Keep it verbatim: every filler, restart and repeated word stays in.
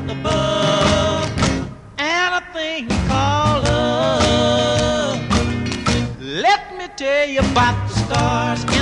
above, and a thing called love. Let me tell you about the stars